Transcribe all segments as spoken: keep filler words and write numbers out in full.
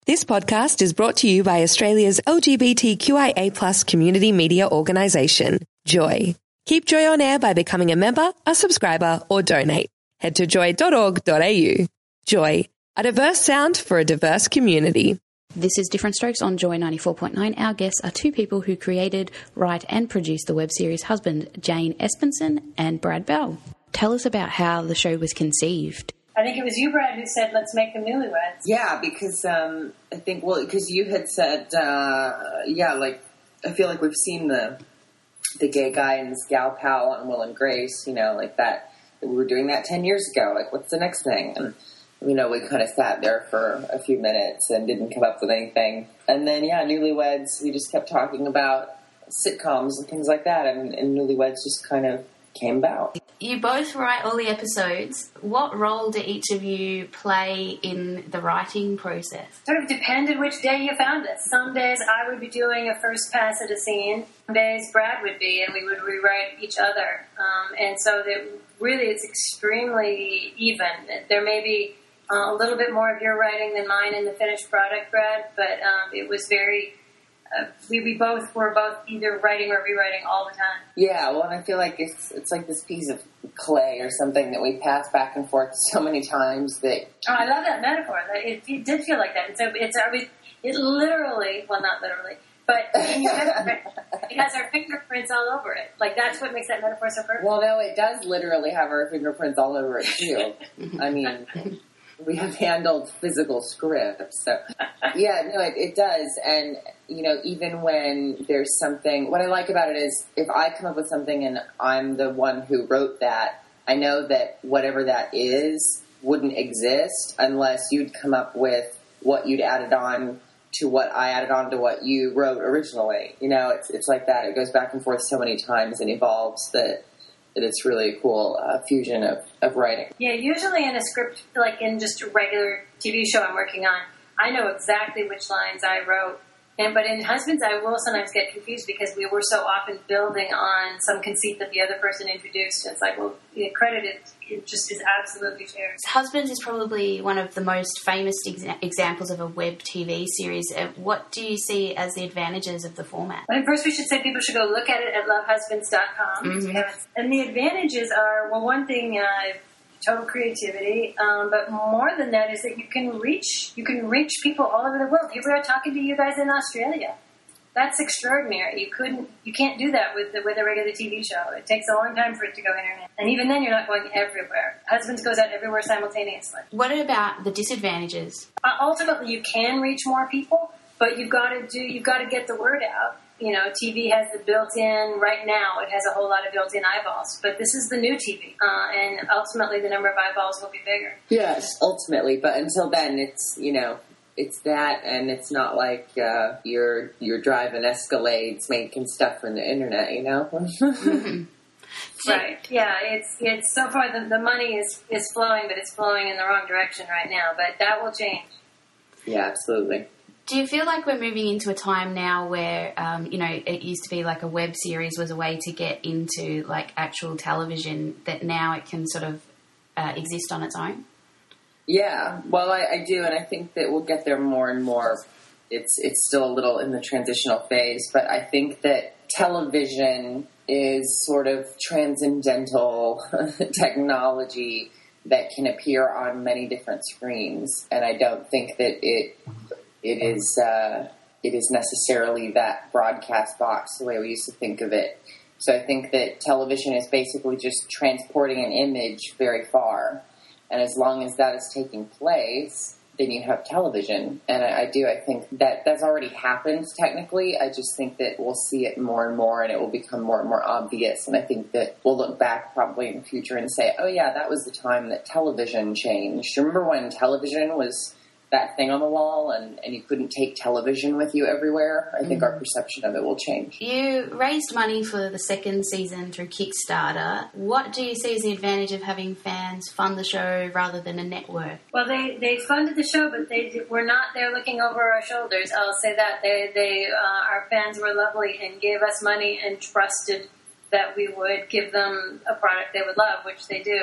This podcast is brought to you by Australia's L G B T Q I A plus community media organisation, Joy. Keep Joy on air by becoming a member, a subscriber, or donate. Head to joy dot org dot a u. Joy, a diverse sound for a diverse community. This is Different Strokes on Joy ninety-four point nine. Our guests are two people who created, write and produced the web series Husband, Jane Espenson and Brad Bell. Tell us about how the show was conceived. I think it was you, Brad, who said, let's make them newlyweds. Yeah, because um, I think, well, because you had said, uh, yeah, like, I feel like we've seen the the gay guy and this gal pal on Will and Grace, you know, like that. We were doing that ten years ago. Like, what's the next thing? And, you know, we kind of sat there for a few minutes and didn't come up with anything. And then, yeah, Newlyweds, we just kept talking about sitcoms and things like that. And, and Newlyweds just kind of came about. You both write all the episodes. What role do each of you play in the writing process? Sort of depended which day you found us. Some days I would be doing a first pass at a scene. Some days Brad would be, and we would rewrite each other. Um, and so that really it's extremely even. There may be uh, a little bit more of your writing than mine in the finished product, Brad, but um, it was very... Uh, we, we both were both either writing or rewriting all the time. Yeah, well, and I feel like it's it's like this piece of clay or something that we pass back and forth so many times that... Oh, I love that metaphor. It, it did feel like that. And so it's, it's it literally, well, not literally, but it has our fingerprints all over it. Like, that's what makes that metaphor so perfect. Well, no, it does literally have our fingerprints all over it, too. I mean... We have handled physical scripts. So, yeah, no, it, it does. And, you know, even when there's something, what I like about it is if I come up with something and I'm the one who wrote that, I know that whatever that is wouldn't exist unless you'd come up with what you'd added on to what I added on to what you wrote originally. You know, it's, it's like that. It goes back and forth so many times and evolves that... that it's really a cool uh, fusion of, of writing. Yeah, usually in a script, like in just a regular T V show I'm working on, I know exactly which lines I wrote. And But in Husbands, I will sometimes get confused because we were so often building on some conceit that the other person introduced. It's like, well, the credit it, it just is absolutely fair. Husbands is probably one of the most famous exa- examples of a web T V series. Uh, what do you see as the advantages of the format? I think first we should say people should go look at it at love husbands dot com. Mm-hmm. And the advantages are, well, one thing... Uh, total creativity, um, but more than that is that you can reach you can reach people all over the world. Here we are talking to you guys in Australia. That's extraordinary. You couldn't, you can't do that with the, with a regular T V show. It takes a long time for it to go internet, and even then, you're not going everywhere. Husbands goes out everywhere simultaneously. What about the disadvantages? Uh, ultimately, you can reach more people, but you've got to do you've got to get the word out. You know, T V has the built-in, right now, it has a whole lot of built-in eyeballs. But this is the new T V. Uh, and ultimately, the number of eyeballs will be bigger. Yes, ultimately. But until then, it's, you know, it's that, and it's not like uh, you're you're driving Escalades making stuff from the internet, you know? Mm-hmm. Right. Yeah, it's it's so far the, the money is, is flowing, but it's flowing in the wrong direction right now. But that will change. Yeah, absolutely. Do you feel like we're moving into a time now where, um, you know, it used to be like a web series was a way to get into like actual television, that now it can sort of uh, exist on its own? Yeah, well, I, I do, and I think that we'll get there more and more. It's it's still a little in the transitional phase, but I think that television is sort of transcendental technology that can appear on many different screens, and I don't think that it... It is uh, it is necessarily that broadcast box the way we used to think of it. So I think that television is basically just transporting an image very far. And as long as that is taking place, then you have television. And I, I do, I think that that's already happened technically. I just think that we'll see it more and more and it will become more and more obvious. And I think that we'll look back probably in the future and say, oh yeah, that was the time that television changed. Remember when television was that thing on the wall and, and you couldn't take television with you everywhere? I think mm. our perception of it will change. You raised money for the second season through Kickstarter. What do you see as the advantage of having fans fund the show rather than a network? Well, they, they funded the show, but they were not there looking over our shoulders. I'll say that. They, they uh, our fans were lovely and gave us money and trusted that we would give them a product they would love, which they do.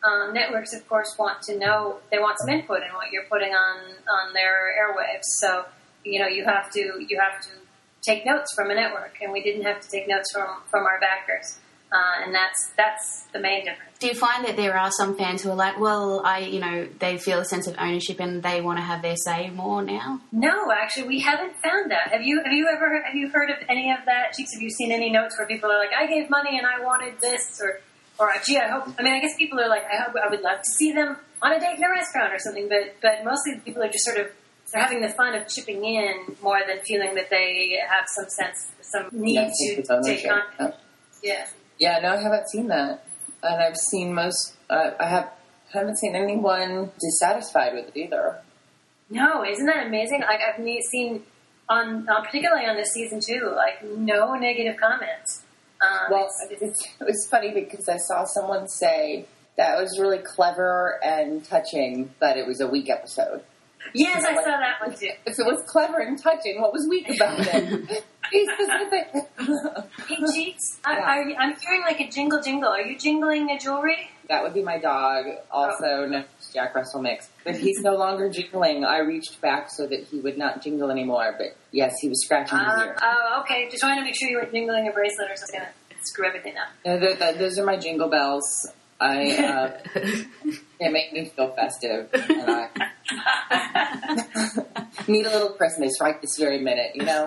Um, networks, of course, want to know, they want some input in what you're putting on, on their airwaves. So, you know, you have to, you have to take notes from a network, and we didn't have to take notes from, from our backers. Uh, and that's, that's the main difference. Do you find that there are some fans who are like, well, I, you know, they feel a sense of ownership and they want to have their say more now? No, actually, we haven't found that. Have you, have you ever, have you heard of any of that? Cheeks, have you seen any notes where people are like, I gave money and I wanted this, or, or gee, I hope, I mean, I guess people are like, I hope, I would love to see them on a date in a restaurant or something, but, but mostly people are just sort of, they're having the fun of chipping in more than feeling that they have some sense, some need Yeah, to take on. Yeah. Yeah. Yeah, no, I haven't seen that. And I've seen most, uh, I have, haven't seen anyone dissatisfied with it either. No, isn't that amazing? Like, I've ne- seen, on, on particularly on this season two, like, no negative comments. Um, Well, it's, it's, it was funny because I saw someone say that was really clever and touching, but it was a weak episode. yes, I saw that one too. If it was clever and touching, what was weak about it? Be specific. Hey, Cheeks, I, Yeah. are you, I'm hearing like a jingle jingle. Are you jingling a jewelry? That would be my dog, also known as Jack Russell Mix. But he's no longer jingling. I reached back so that he would not jingle anymore. But yes, he was scratching his Uh, ear. oh, okay. Just wanted to make sure you weren't jingling a bracelet or something. It's screw everything up. No, th- th- those are my jingle bells. I uh, they make me feel festive, and I need a little Christmas right this very minute. You know,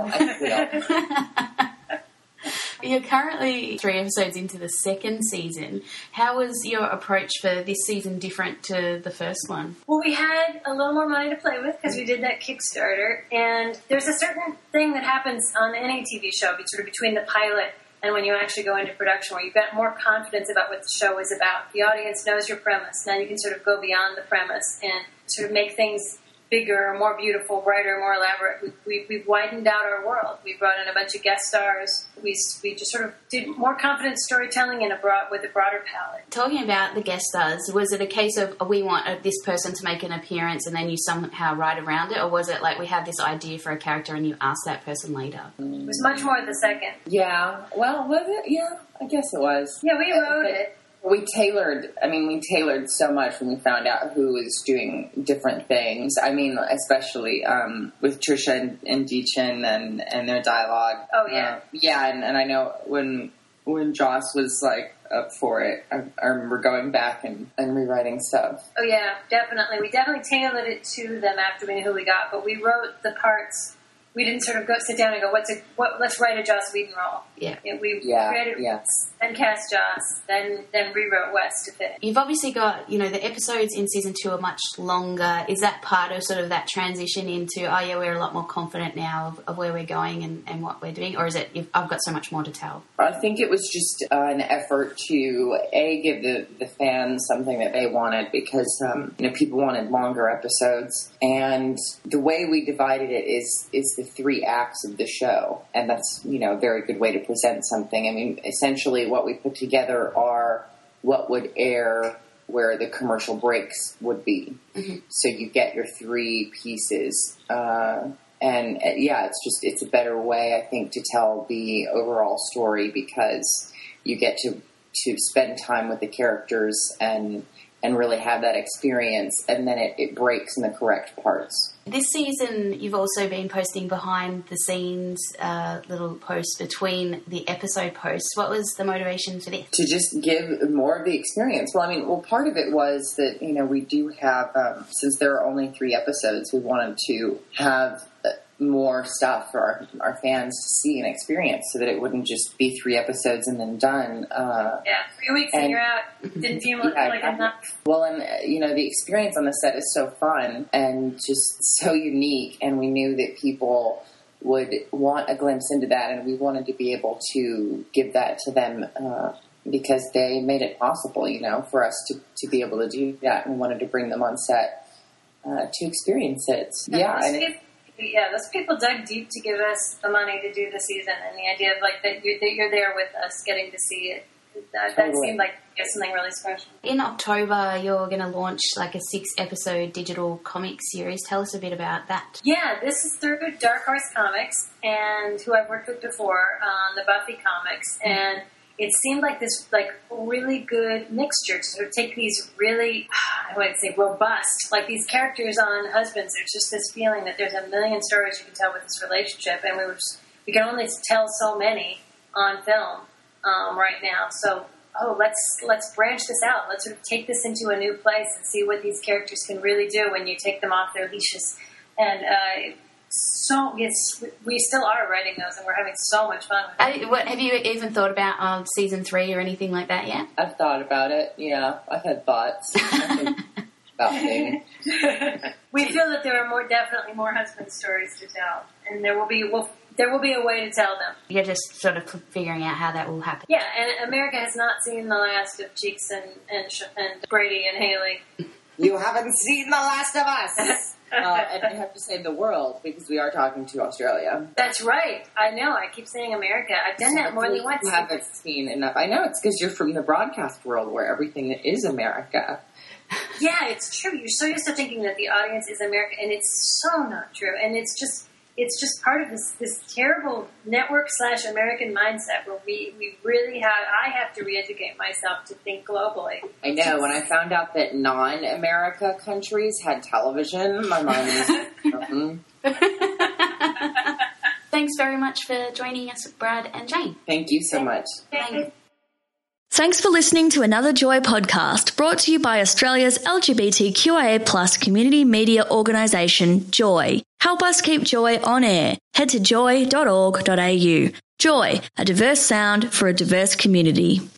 I feel. You're currently three episodes into the second season. How was your approach for this season different to the first one? Well, we had a little more money to play with because we did that Kickstarter, and there's a certain thing that happens on any T V show, sort of between the pilot and when you actually go into production, where you've got more confidence about what the show is about. The audience knows your premise. Now you can sort of go beyond the premise and sort of make things bigger, more beautiful, brighter, more elaborate. We, we, we've widened out our world. We brought in a bunch of guest stars. We, we just sort of did more confident storytelling in a broad, with a broader palette. Talking about the guest stars, was it a case of, oh, we want this person to make an appearance and then you somehow write around it? Or was it like we have this idea for a character and you ask that person later? It was much more the second. Yeah. Well, was it? Yeah, I guess it was. Yeah, we wrote But it. We tailored, I mean, we tailored so much when we found out who was doing different things. I mean, especially um, with Trisha and, and Deechin and, and their dialogue. Oh, yeah. Uh, yeah, and, and I know when when Joss was, like, up for it, I, I remember going back and, and rewriting stuff. Oh, yeah, definitely. We definitely tailored it to them after we knew who we got, but we wrote the parts. We didn't sort of go sit down and go, "What's a what? Let's write a Joss Whedon role." Yeah. It, we Yeah, created yeah. then cast Joss, then then rewrote Wes to fit. You've obviously got, you know, the episodes in season two are much longer. Is that part of sort of that transition into, oh yeah, we're a lot more confident now of, of where we're going and, and what we're doing? Or is it, you've, I've got so much more to tell? I think it was just uh, an effort to, A, give the, the fans something that they wanted because, um, you know, people wanted longer episodes. And the way we divided it is, is the three acts of the show. And that's, you know, a very good way to present something. I mean, essentially what we put together are what would air where the commercial breaks would be. Mm-hmm. So you get your three pieces. Uh, and uh, yeah, it's just, it's a better way, I think, to tell the overall story because you get to, to spend time with the characters and, and really have that experience, and then it, it breaks in the correct parts. This season, you've also been posting behind-the-scenes uh, little posts between the episode posts. What was the motivation for this? To just give more of the experience. Well, I mean, well, part of it was that, you know, we do have, um, since there are only three episodes, we wanted to have more stuff for our, our fans to see and experience so that it wouldn't just be three episodes and then done. Uh, Yeah, three weeks and, and you're out. Didn't feel yeah, like enough. Well, and, uh, you know, the experience on the set is so fun and just so unique, and we knew that people would want a glimpse into that, and we wanted to be able to give that to them uh, because they made it possible, you know, for us to, to be able to do that, and we wanted to bring them on set uh, to experience it. Yeah, yeah, those and people, yeah, those people dug deep to give us the money to do the season, and the idea of like that you're, that you're there with us, getting to see it. That, that Totally. seemed like yeah, something really special. In October, you're going to launch like a six-episode digital comic series. Tell us a bit about that. Yeah, this is through Dark Horse Comics, and who I've worked with before on the Buffy comics, and it seemed like this like really good mixture to sort of take these really, I would say, robust, like these characters on Husbands. There's just this feeling that there's a million stories you can tell with this relationship, and we were just, we can only tell so many on film um, right now. So, oh, let's let's branch this out. Let's sort of take this into a new place and see what these characters can really do when you take them off their leashes. And uh, so, yes, we still are writing those, and we're having so much fun with it. I, what, have you even thought about um, season three or anything like that yet? I've thought about it, yeah. I've had thoughts about things. We feel that there are more, definitely more husband stories to tell, and there will be we'll, there will be a way to tell them. You're just sort of figuring out how that will happen. Yeah, and America has not seen the last of Cheeks and, and, and Brady and Haley. You haven't seen The Last of Us! uh, and I have to say the world, because we are talking to Australia. That's right. I know. I keep saying America. I've done that more than once. You haven't seen enough. I know. It's because you're from the broadcast world where everything is America. Yeah, it's true. You're so used to thinking that the audience is America, and it's so not true. And it's just it's just part of this this terrible network slash American mindset where we, we really have, I have to re-educate myself to think globally. I know. When I found out that non-America countries had television, my mind was... mm-hmm. Thanks very much for joining us, Brad and Jane. Thank you so much. Thanks. Thanks for listening to another Joy podcast brought to you by Australia's L G B T Q I A plus community media organisation, Joy. Help us keep Joy on air. Head to joy dot org dot a u. Joy, a diverse sound for a diverse community.